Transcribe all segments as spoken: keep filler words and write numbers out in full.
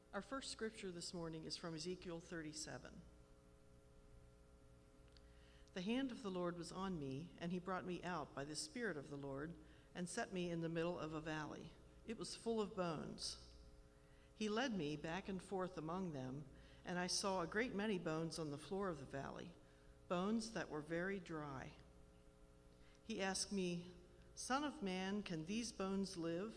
Our first scripture this morning is from Ezekiel thirty-seven. The hand of the Lord was on me, and he brought me out by the Spirit of the Lord and set me in the middle of a valley. It was full of bones. He led me back and forth among them, and I saw a great many bones on the floor of the valley, bones that were very dry. He asked me, "Son of man, can these bones live?"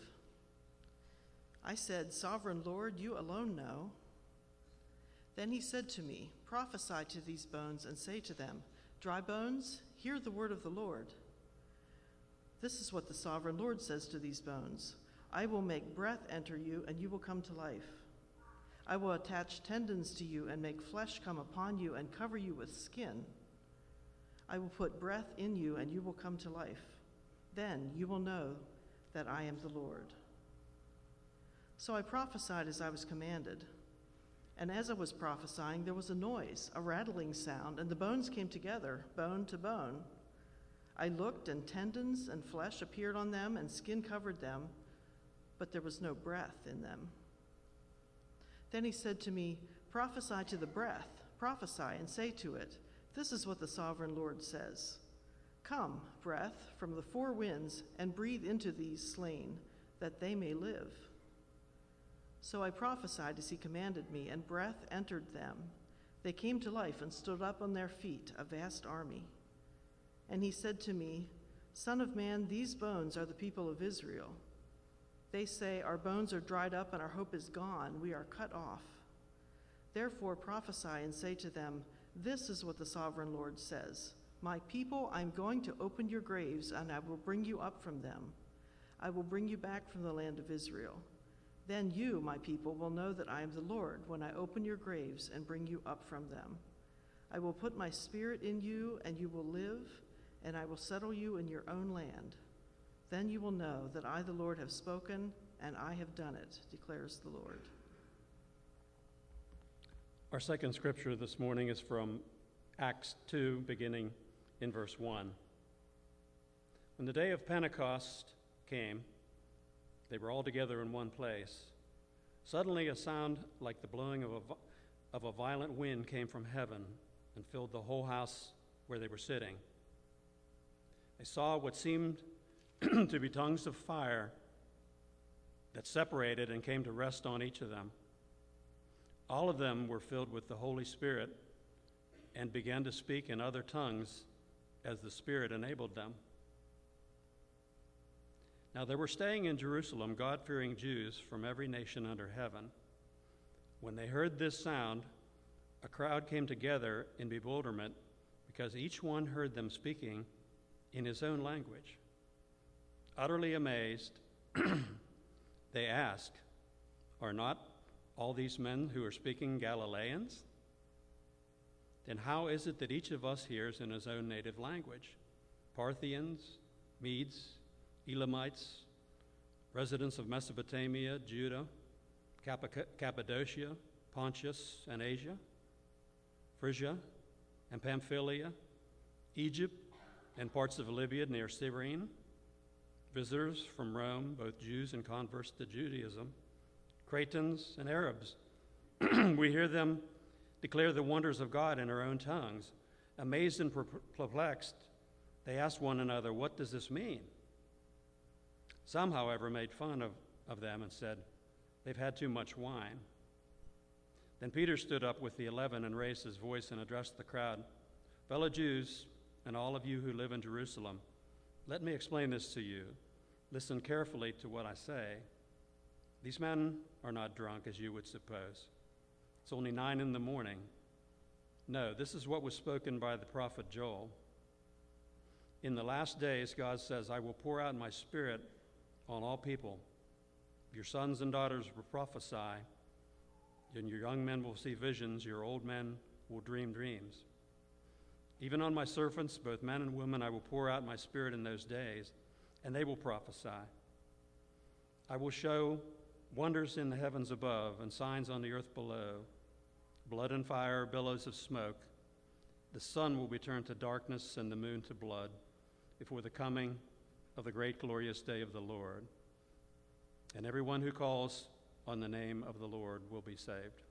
I said, "Sovereign Lord, you alone know." Then he said to me, "Prophesy to these bones and say to them, 'Dry bones, hear the word of the Lord.' This is what the sovereign Lord says to these bones. I will make breath enter you, and you will come to life. I will attach tendons to you and make flesh come upon you and cover you with skin. I will put breath in you, and you will come to life. Then you will know that I am the Lord." So I prophesied as I was commanded. And as I was prophesying, there was a noise, a rattling sound, and the bones came together, bone to bone. I looked, and tendons and flesh appeared on them, and skin covered them, but there was no breath in them. Then he said to me, "Prophesy to the breath, prophesy and say to it, 'This is what the sovereign Lord says. Come, breath, from the four winds, and breathe into these slain, that they may live.' So I prophesied as he commanded me, and breath entered them. They came to life and stood up on their feet, a vast army. And he said to me, 'Son of man, these bones are the people of Israel. They say, our bones are dried up and our hope is gone. We are cut off. Therefore prophesy and say to them, this is what the sovereign Lord says. My people, I'm going to open your graves, and I will bring you up from them. I will bring you back from the land of Israel. Then you, my people, will know that I am the Lord when I open your graves and bring you up from them. I will put my spirit in you, and you will live, and I will settle you in your own land. Then you will know that I, the Lord, have spoken, and I have done it, declares the Lord." Our second scripture this morning is from Acts two, beginning in verse one. When the day of Pentecost came, they were all together in one place. Suddenly a sound like the blowing of a, of a violent wind came from heaven and filled the whole house where they were sitting. They saw what seemed to be tongues of fire that separated and came to rest on each of them. All of them were filled with the Holy Spirit and began to speak in other tongues as the Spirit enabled them. Now there were staying in Jerusalem God-fearing Jews from every nation under heaven. When they heard this sound, a crowd came together in bewilderment because each one heard them speaking in his own language. Utterly amazed, they asked, "Are not all these men who are speaking Galileans? Then how is it that each of us hears in his own native language? Parthians, Medes, Elamites, residents of Mesopotamia, Judah, Cappadocia, Pontus and Asia, Phrygia and Pamphylia, Egypt and parts of Libya near Cyrene, visitors from Rome, both Jews and converts to Judaism, Cretans and Arabs. We hear them declare the wonders of God in our own tongues. Amazed and perplexed, they asked one another, what does this mean? Some, however, made fun of, of them and said, they've had too much wine. Then Peter stood up with the eleven and raised his voice and addressed the crowd. Fellow Jews, and all of you who live in Jerusalem, let me explain this to you. Listen carefully to what I say. These men are not drunk, as you would suppose. It's only nine in the morning. No, this is what was spoken by the prophet Joel. In the last days, God says, I will pour out my spirit on all people. Your sons and daughters will prophesy, and your young men will see visions, your old men will dream dreams. Even on my servants, both men and women, I will pour out my spirit in those days, and they will prophesy. I will show wonders in the heavens above and signs on the earth below, blood and fire, billows of smoke. The sun will be turned to darkness and the moon to blood before the coming of the great glorious day of the Lord. And everyone who calls on the name of the Lord will be saved.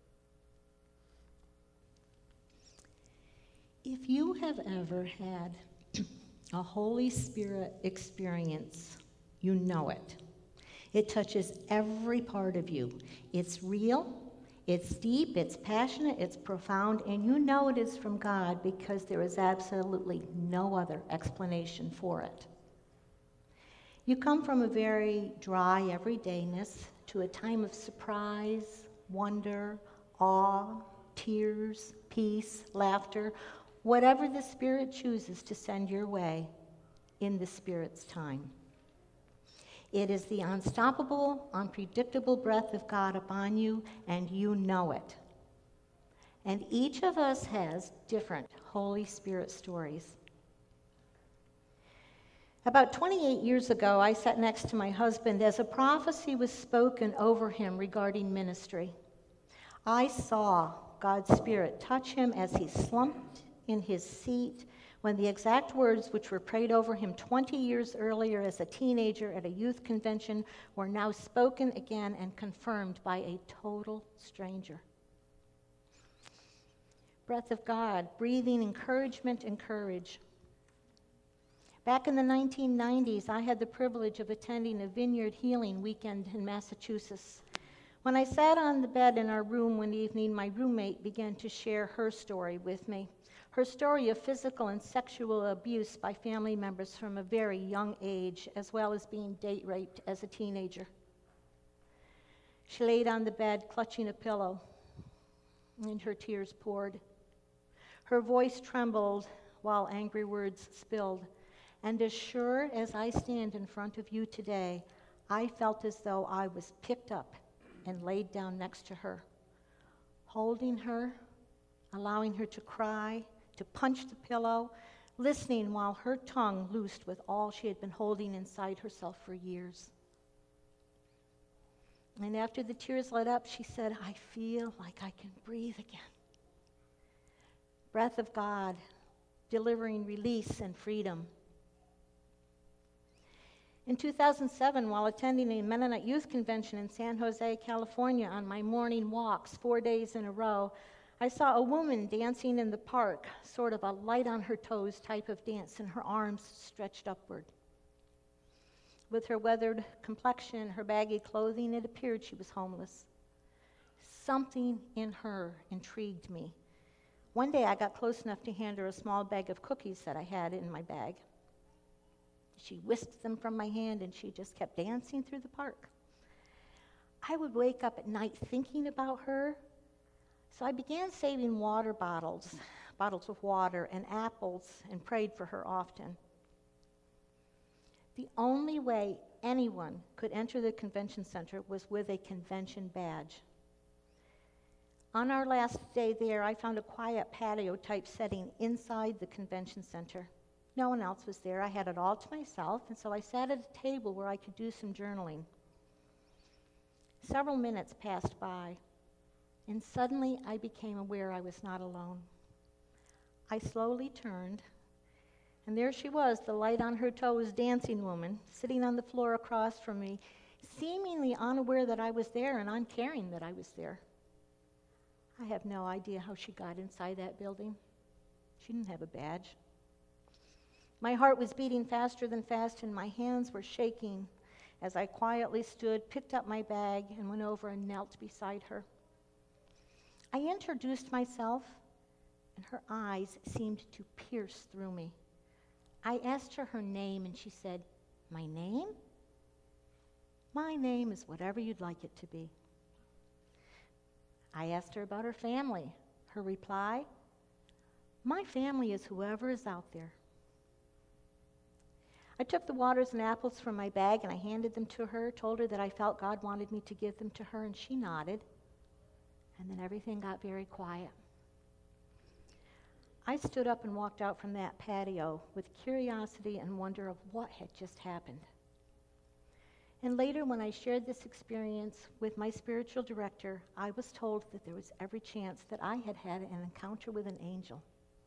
If you have ever had a Holy Spirit experience, you know it. It touches every part of you. It's real, it's deep, it's passionate, it's profound, and you know it is from God because there is absolutely no other explanation for it. You come from a very dry everydayness to a time of surprise, wonder, awe, tears, peace, laughter, whatever the Spirit chooses to send your way in the Spirit's time. It is the unstoppable, unpredictable breath of God upon you, and you know it. And each of us has different Holy Spirit stories. About twenty-eight years ago, I sat next to my husband as a prophecy was spoken over him regarding ministry. I saw God's Spirit touch him as he slumped in his seat when the exact words which were prayed over him twenty years earlier as a teenager at a youth convention were now spoken again and confirmed by a total stranger. Breath of God, breathing encouragement and courage. Back in the nineteen nineties, I had the privilege of attending a Vineyard Healing weekend in Massachusetts. When I sat on the bed in our room one evening, my roommate began to share her story with me. Her story of physical and sexual abuse by family members from a very young age, as well as being date raped as a teenager. She laid on the bed, clutching a pillow, and her tears poured. Her voice trembled while angry words spilled. And as sure as I stand in front of you today, I felt as though I was picked up and laid down next to her, holding her, allowing her to cry, to punch the pillow, listening while her tongue loosed with all she had been holding inside herself for years. And after the tears let up, she said, I feel like I can breathe again. Breath of God, delivering release and freedom. In two thousand seven, while attending a Mennonite youth convention in San Jose, California, on my morning walks four days in a row, I saw a woman dancing in the park, sort of a light on her toes type of dance, and her arms stretched upward. With her weathered complexion, her baggy clothing, it appeared she was homeless. Something in her intrigued me. One day I got close enough to hand her a small bag of cookies that I had in my bag. She whisked them from my hand and she just kept dancing through the park. I would wake up at night thinking about her. So I began saving water bottles, bottles of water and apples, and prayed for her often. The only way anyone could enter the convention center was with a convention badge. On our last day there, I found a quiet patio-type setting inside the convention center. No one else was there. I had it all to myself, and so I sat at a table where I could do some journaling. Several minutes passed by. And suddenly I became aware I was not alone. I slowly turned, and there she was, the light on her toes dancing woman, sitting on the floor across from me, seemingly unaware that I was there and uncaring that I was there. I have no idea how she got inside that building. She didn't have a badge. My heart was beating faster than fast, and my hands were shaking as I quietly stood, picked up my bag, and went over and knelt beside her. I introduced myself, and her eyes seemed to pierce through me. I asked her her name, and she said, "My name? My name is whatever you'd like it to be." I asked her about her family. Her reply, "My family is whoever is out there." I took the waters and apples from my bag, and I handed them to her, told her that I felt God wanted me to give them to her, and she nodded. And then everything got very quiet. I stood up and walked out from that patio with curiosity and wonder of what had just happened. And later, when I shared this experience with my spiritual director, I was told that there was every chance that I had had an encounter with an angel.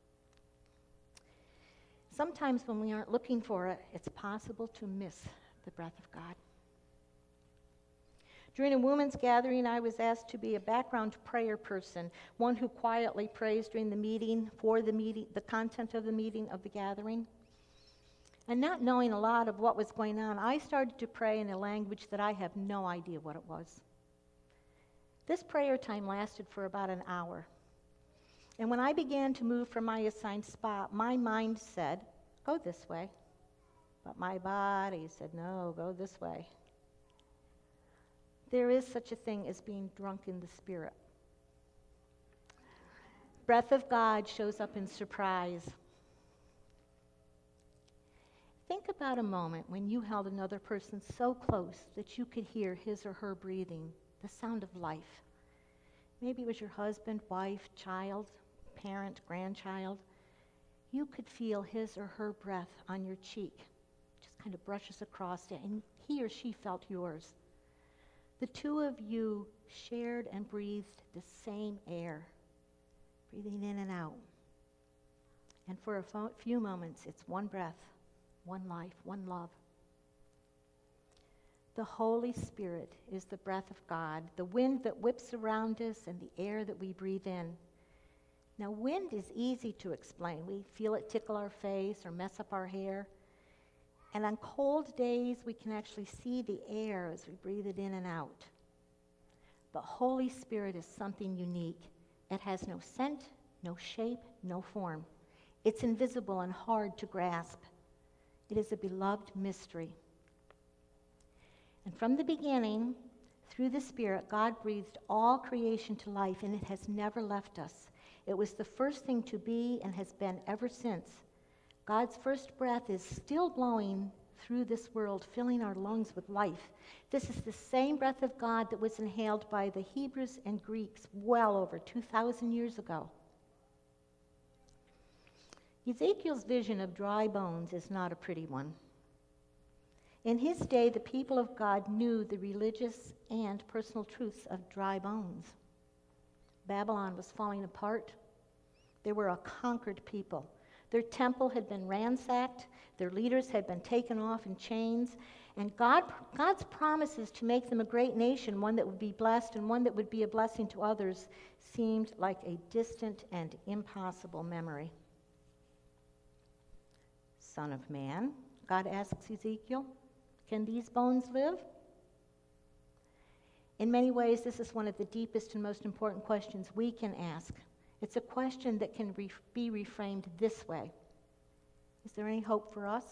Sometimes when we aren't looking for it, it's possible to miss the breath of God. During a women's gathering, I was asked to be a background prayer person, one who quietly prays during the meeting, for the meeting, the content of the meeting, of the gathering. And not knowing a lot of what was going on, I started to pray in a language that I have no idea what it was. This prayer time lasted for about an hour. And when I began to move from my assigned spot, my mind said, go this way. But my body said, no, go this way. There is such a thing as being drunk in the Spirit. Breath of God shows up in surprise. Think about a moment when you held another person so close that you could hear his or her breathing, the sound of life. Maybe it was your husband, wife, child, parent, grandchild. You could feel his or her breath on your cheek, just kind of brushes across it, and he or she felt yours. The two of you shared and breathed the same air, breathing in and out. And for a fo- few moments, it's one breath, one life, one love. The Holy Spirit is the breath of God, the wind that whips around us and the air that we breathe in. Now, wind is easy to explain. We feel it tickle our face or mess up our hair. And on cold days, we can actually see the air as we breathe it in and out. But Holy Spirit is something unique. It has no scent, no shape, no form. It's invisible and hard to grasp. It is a beloved mystery. And from the beginning, through the Spirit, God breathed all creation to life, and it has never left us. It was the first thing to be and has been ever since. God's first breath is still blowing through this world, filling our lungs with life. This is the same breath of God that was inhaled by the Hebrews and Greeks well over two thousand years ago. Ezekiel's vision of dry bones is not a pretty one. In his day, the people of God knew the religious and personal truths of dry bones. Babylon was falling apart. They were a conquered people. Their temple had been ransacked. Their leaders had been taken off in chains. And God, God's promises to make them a great nation, one that would be blessed and one that would be a blessing to others, seemed like a distant and impossible memory. Son of man, God asks Ezekiel, can these bones live? In many ways, this is one of the deepest and most important questions we can ask. It's a question that can re- be reframed this way. Is there any hope for us?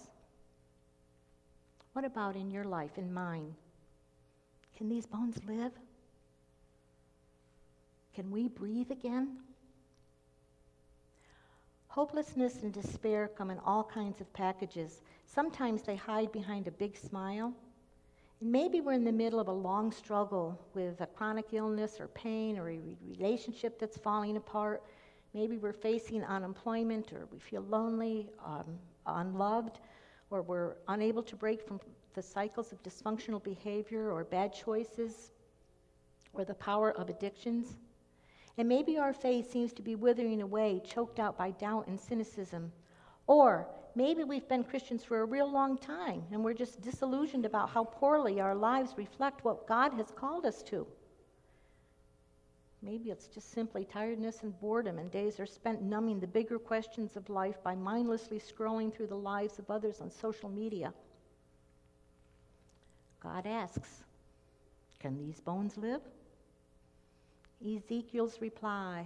What about in your life, in mine? Can these bones live? Can we breathe again? Hopelessness and despair come in all kinds of packages. Sometimes they hide behind a big smile. And maybe we're in the middle of a long struggle with a chronic illness or pain or a re- relationship that's falling apart. Maybe we're facing unemployment, or we feel lonely, um, unloved, or we're unable to break from the cycles of dysfunctional behavior or bad choices or the power of addictions. And maybe our faith seems to be withering away, choked out by doubt and cynicism. Or maybe we've been Christians for a real long time, and we're just disillusioned about how poorly our lives reflect what God has called us to. Maybe it's just simply tiredness and boredom, and days are spent numbing the bigger questions of life by mindlessly scrolling through the lives of others on social media. God asks, can these bones live? Ezekiel's reply,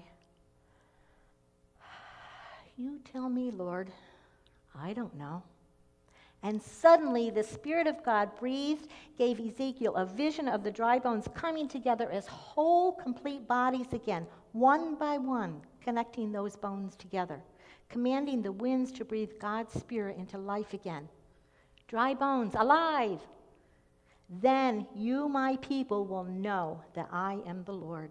you tell me, Lord, I don't know. And suddenly the Spirit of God breathed, gave Ezekiel a vision of the dry bones coming together as whole, complete bodies again, one by one, connecting those bones together, commanding the winds to breathe God's Spirit into life again. Dry bones, alive! Then you, my people, will know that I am the Lord.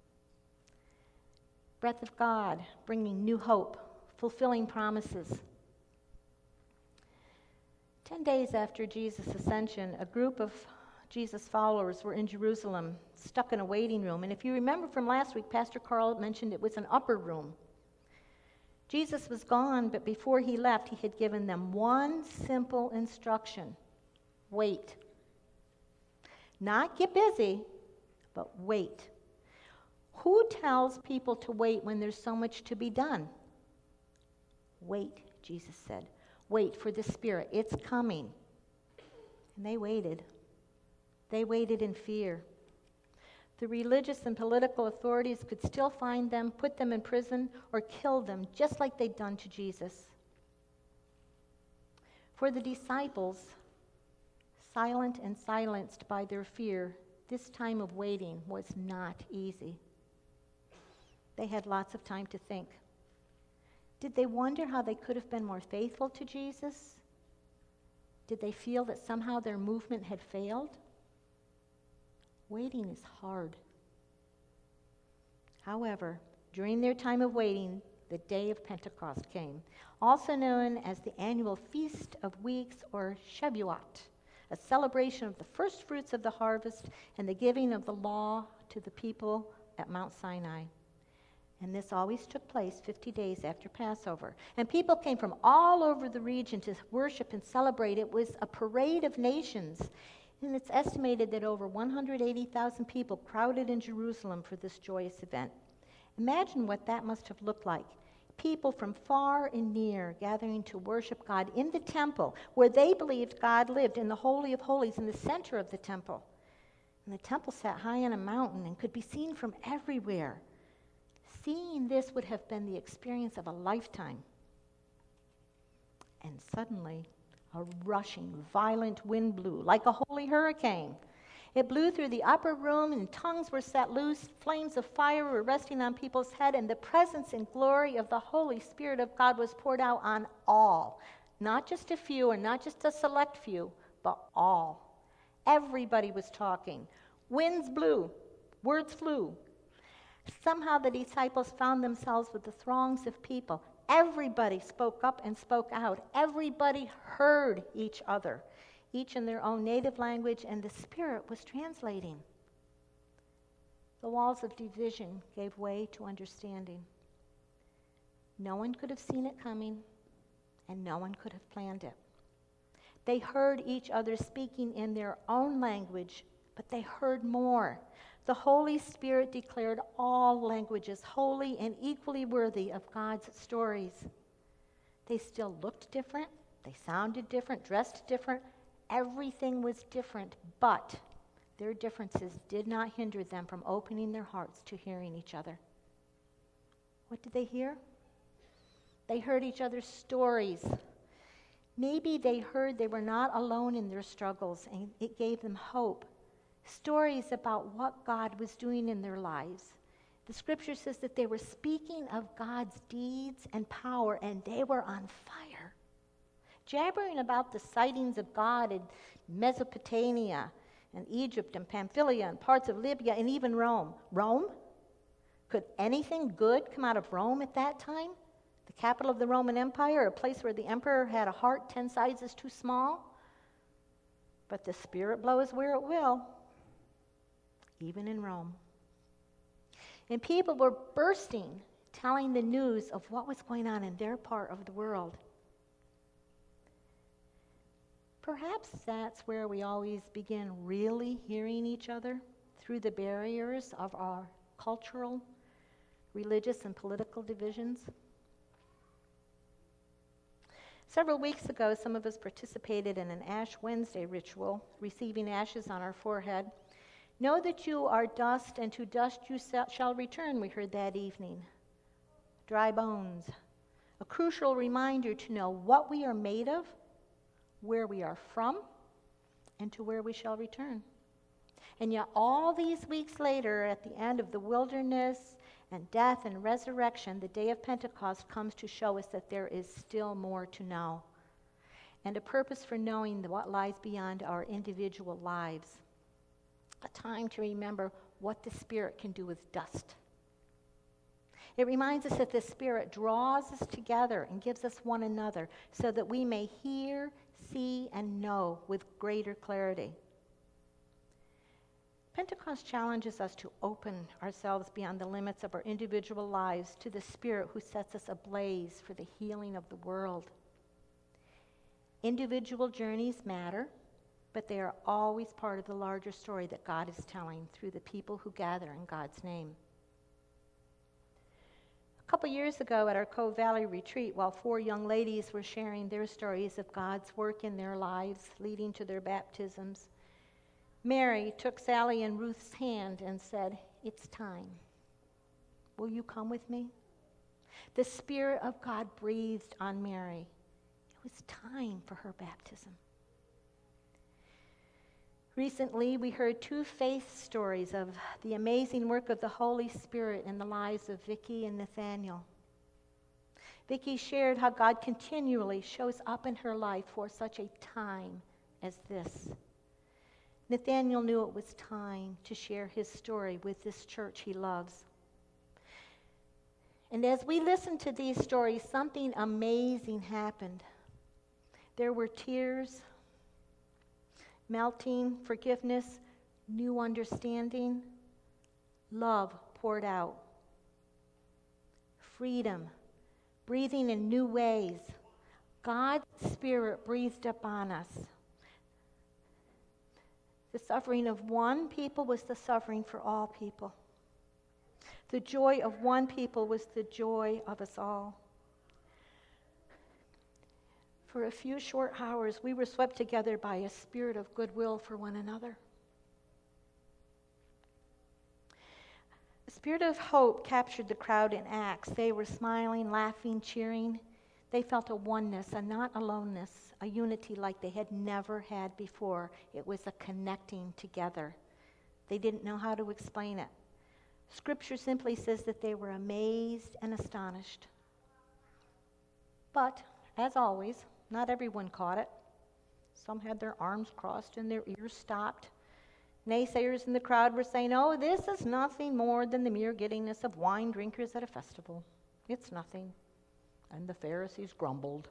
Breath of God, bringing new hope, fulfilling promises. Ten days after Jesus' ascension, a group of Jesus' followers were in Jerusalem, stuck in a waiting room. And if you remember from last week, Pastor Carl mentioned it was an upper room. Jesus was gone, but before he left, he had given them one simple instruction. Wait. Not get busy, but wait. Who tells people to wait when there's so much to be done? Wait, Jesus said. Wait for the Spirit. It's coming. And they waited. They waited in fear. The religious and political authorities could still find them, put them in prison, or kill them, just like they'd done to Jesus. For the disciples, silent and silenced by their fear, this time of waiting was not easy. They had lots of time to think. Did they wonder how they could have been more faithful to Jesus? Did they feel that somehow their movement had failed? Waiting is hard. However, during their time of waiting, the day of Pentecost came, also known as the annual Feast of Weeks or Shavuot, a celebration of the first fruits of the harvest and the giving of the law to the people at Mount Sinai. And this always took place fifty days after Passover. And people came from all over the region to worship and celebrate. It was a parade of nations. And it's estimated that over one hundred eighty thousand people crowded in Jerusalem for this joyous event. Imagine what that must have looked like. People from far and near gathering to worship God in the temple, where they believed God lived, in the Holy of Holies, in the center of the temple. And the temple sat high on a mountain and could be seen from everywhere. Seeing this would have been the experience of a lifetime. And suddenly, a rushing, violent wind blew, like a holy hurricane. It blew through the upper room, and tongues were set loose, flames of fire were resting on people's head, and the presence and glory of the Holy Spirit of God was poured out on all. Not just a few, or not just a select few, but all. Everybody was talking. Winds blew, words flew. Somehow the disciples found themselves with the throngs of people. Everybody spoke up and spoke out. Everybody heard each other, each in their own native language, and the Spirit was translating. The walls of division gave way to understanding. No one could have seen it coming, and no one could have planned it. They heard each other speaking in their own language, but they heard more. The Holy Spirit declared all languages holy and equally worthy of God's stories. They still looked different, they sounded different, dressed different. Everything was different, but their differences did not hinder them from opening their hearts to hearing each other. What did they hear? They heard each other's stories. Maybe they heard they were not alone in their struggles, and it gave them hope. Stories about what God was doing in their lives. The scripture says that they were speaking of God's deeds and power, and they were on fire. Jabbering about the sightings of God in Mesopotamia and Egypt and Pamphylia and parts of Libya and even Rome. Rome? Could anything good come out of Rome at that time? The capital of the Roman Empire, a place where the emperor had a heart ten sizes too small? But the Spirit blows where it will. Even in Rome. And people were bursting, telling the news of what was going on in their part of the world. Perhaps that's where we always begin really hearing each other, through the barriers of our cultural, religious, and political divisions. Several weeks ago, some of us participated in an Ash Wednesday ritual, receiving ashes on our forehead. Know that you are dust, and to dust you shall return, we heard that evening. Dry bones. A crucial reminder to know what we are made of, where we are from, and to where we shall return. And yet all these weeks later, at the end of the wilderness and death and resurrection, the day of Pentecost comes to show us that there is still more to know, and a purpose for knowing what lies beyond our individual lives. A time to remember what the Spirit can do with dust. It reminds us that the Spirit draws us together and gives us one another so that we may hear, see, and know with greater clarity. Pentecost challenges us to open ourselves beyond the limits of our individual lives to the Spirit who sets us ablaze for the healing of the world. Individual journeys matter, but they are always part of the larger story that God is telling through the people who gather in God's name. A couple years ago at our Cove Valley retreat, while four young ladies were sharing their stories of God's work in their lives leading to their baptisms, Mary took Sally and Ruth's hand and said, "It's time. Will you come with me?" The Spirit of God breathed on Mary. It was time for her baptism. Recently, we heard two faith stories of the amazing work of the Holy Spirit in the lives of Vicki and Nathaniel. Vicki shared how God continually shows up in her life for such a time as this. Nathaniel knew it was time to share his story with this church he loves. And as we listened to these stories, something amazing happened. There were tears, melting, forgiveness, new understanding, love poured out, freedom, breathing in new ways. God's Spirit breathed upon us. The suffering of one people was the suffering for all people. The joy of one people was the joy of us all. For a few short hours, we were swept together by a spirit of goodwill for one another. A spirit of hope captured the crowd in Acts. They were smiling, laughing, cheering. They felt a oneness, a not aloneness, a unity like they had never had before. It was a connecting together. They didn't know how to explain it. Scripture simply says that they were amazed and astonished. But, as always, not everyone caught it. Some had their arms crossed and their ears stopped. Naysayers in the crowd were saying, "Oh, this is nothing more than the mere giddiness of wine drinkers at a festival. It's nothing." And the Pharisees grumbled.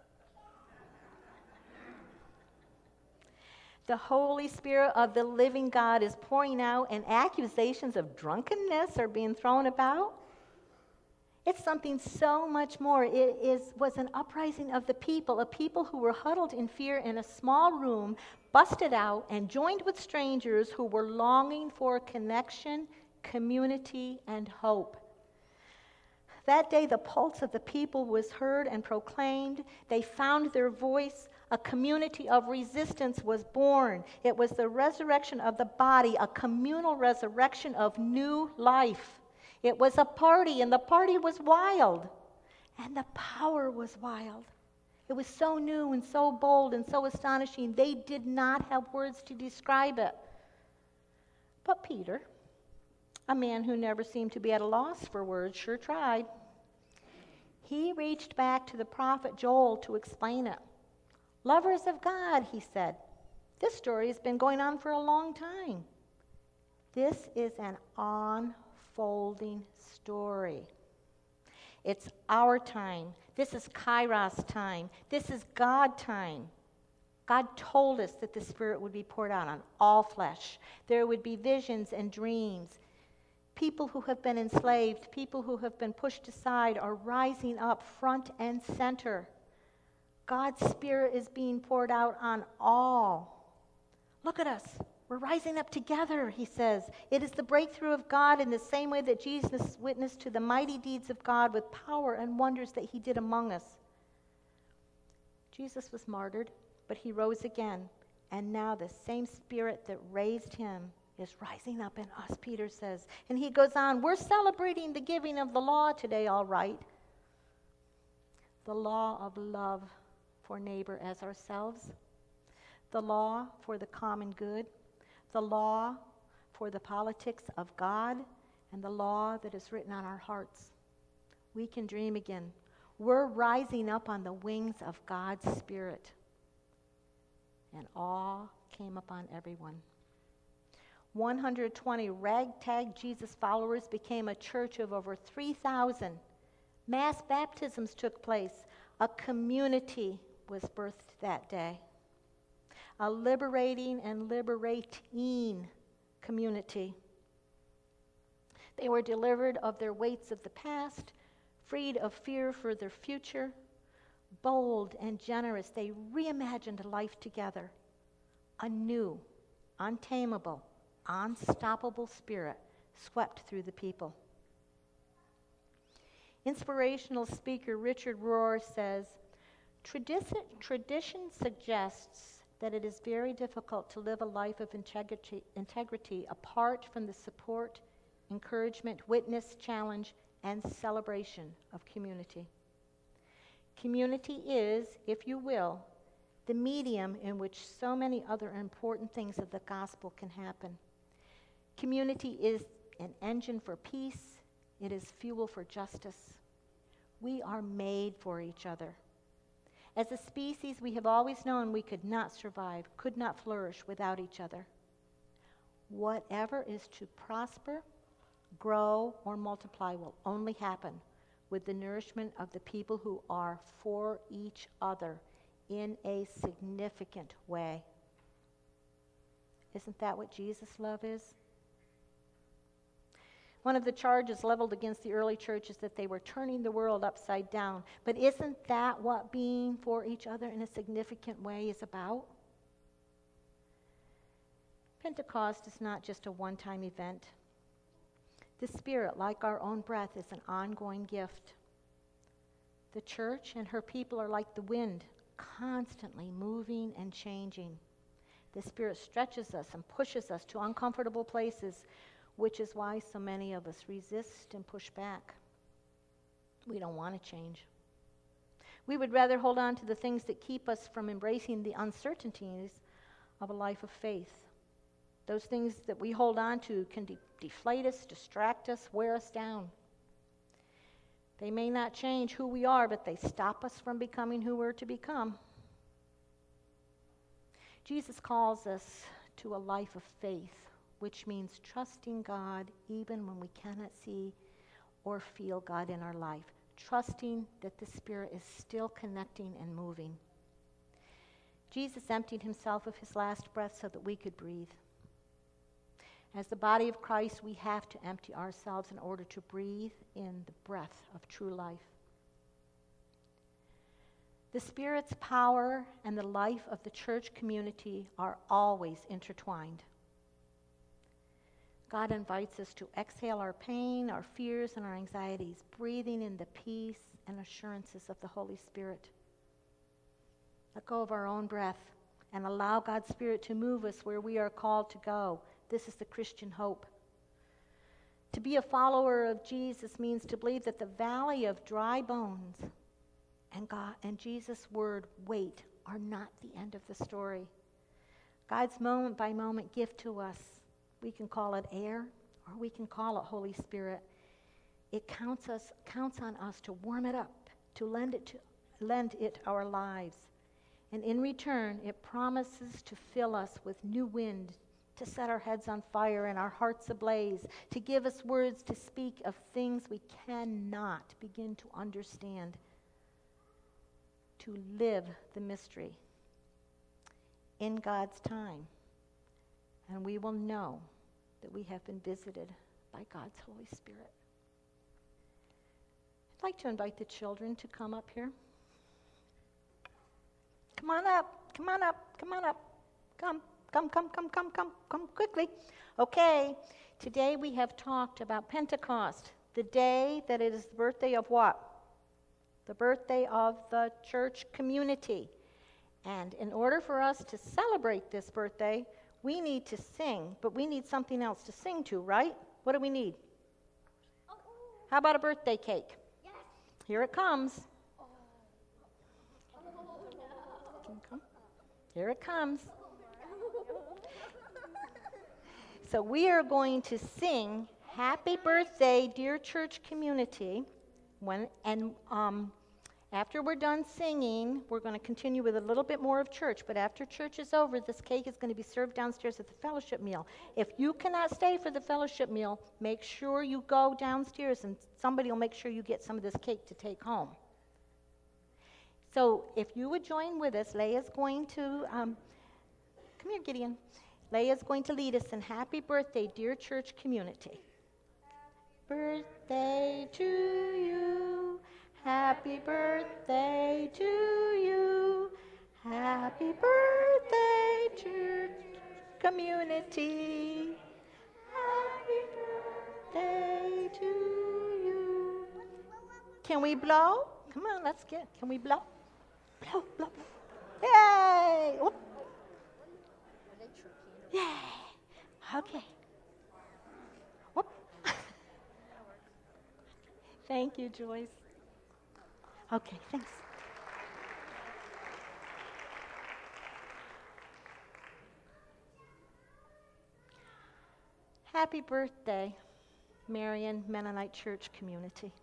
The Holy Spirit of the living God is pouring out, and accusations of drunkenness are being thrown about. It's something so much more. It is, was an uprising of the people, a people who were huddled in fear in a small room, busted out, and joined with strangers who were longing for connection, community, and hope. That day, the pulse of the people was heard and proclaimed. They found their voice. A community of resistance was born. It was the resurrection of the body, a communal resurrection of new life. It was a party, and the party was wild, and the power was wild. It was so new and so bold and so astonishing, they did not have words to describe it. But Peter, a man who never seemed to be at a loss for words, sure tried. He reached back to the prophet Joel to explain it. "Lovers of God," he said, "this story has been going on for a long time. This is an unfolding story. It's our time. This is Kairos time. This is God time. God told us that the Spirit would be poured out on all flesh. There would be visions and dreams. People who have been enslaved, people who have been pushed aside are rising up front and center. God's Spirit is being poured out on all. Look at us. We're rising up together," he says. It is the breakthrough of God in the same way that Jesus witnessed to the mighty deeds of God with power and wonders that he did among us. Jesus was martyred, but he rose again. And now the same Spirit that raised him is rising up in us, Peter says. And he goes on, "We're celebrating the giving of the law today, all right. The law of love for neighbor as ourselves. The law for the common good. The law for the politics of God, and the law that is written on our hearts. We can dream again. We're rising up on the wings of God's Spirit." And awe came upon everyone. one hundred twenty ragtag Jesus followers became a church of over three thousand. Mass baptisms took place. A community was birthed that day. A liberating and liberating community. They were delivered of their weights of the past, freed of fear for their future, bold and generous. They reimagined life together. A new, untamable, unstoppable spirit swept through the people. Inspirational speaker Richard Rohr says, tradition, tradition suggests that it is very difficult to live a life of integrity, integrity apart from the support, encouragement, witness, challenge, and celebration of community. Community is, if you will, the medium in which so many other important things of the gospel can happen. Community is an engine for peace. It is fuel for justice. We are made for each other. As a species, we have always known we could not survive, could not flourish without each other. Whatever is to prosper, grow, or multiply will only happen with the nourishment of the people who are for each other in a significant way. Isn't that what Jesus' love is? One of the charges leveled against the early church is that they were turning the world upside down. But isn't that what being for each other in a significant way is about? Pentecost is not just a one-time event. The Spirit, like our own breath, is an ongoing gift. The church and her people are like the wind, constantly moving and changing. The Spirit stretches us and pushes us to uncomfortable places, which is why so many of us resist and push back. We don't want to change. We would rather hold on to the things that keep us from embracing the uncertainties of a life of faith. Those things that we hold on to can de- deflate us, distract us, wear us down. They may not change who we are, but they stop us from becoming who we're to become. Jesus calls us to a life of faith, which means trusting God even when we cannot see or feel God in our life, trusting that the Spirit is still connecting and moving. Jesus emptied himself of his last breath so that we could breathe. As the body of Christ, we have to empty ourselves in order to breathe in the breath of true life. The Spirit's power and the life of the church community are always intertwined. God invites us to exhale our pain, our fears, and our anxieties, breathing in the peace and assurances of the Holy Spirit. Let go of our own breath and allow God's Spirit to move us where we are called to go. This is the Christian hope. To be a follower of Jesus means to believe that the valley of dry bones and God and Jesus' word, wait, are not the end of the story. God's moment-by-moment gift to us, we can call it air or we can call it Holy Spirit. It counts us counts on us to warm it up, to lend it to lend it our lives. And in return, it promises to fill us with new wind, to set our heads on fire and our hearts ablaze, to give us words to speak of things we cannot begin to understand, to live the mystery in God's time. And we will know that we have been visited by God's Holy Spirit. I'd like to invite the children to come up here. Come on up, come on up, come on up. Come, come, come, come, come, come, come quickly. Okay, today we have talked about Pentecost, the day that it is the birthday of what? The birthday of the church community. And in order for us to celebrate this birthday, we need to sing, but we need something else to sing to, right? What do we need? How about a birthday cake? Yes. Here it comes. Here it comes. So we are going to sing Happy Birthday, Dear Church Community. When, and um, after we're done singing, we're going to continue with a little bit more of church. But after church is over, this cake is going to be served downstairs at the fellowship meal. If you cannot stay for the fellowship meal, make sure you go downstairs and somebody will make sure you get some of this cake to take home. So if you would join with us, Leia's going to, um, come here, Gideon. Leia's going to lead us in Happy Birthday, Dear Church Community. Birthday to you, happy birthday to you, Happy birthday, church community. Happy birthday to you. Can we blow? Come on, let's get, can we blow? Blow, blow, blow. Yay! Whoop. Yay! Okay. Whoop. Thank you, Joyce. Okay, thanks. Happy birthday, Marion Mennonite Church community.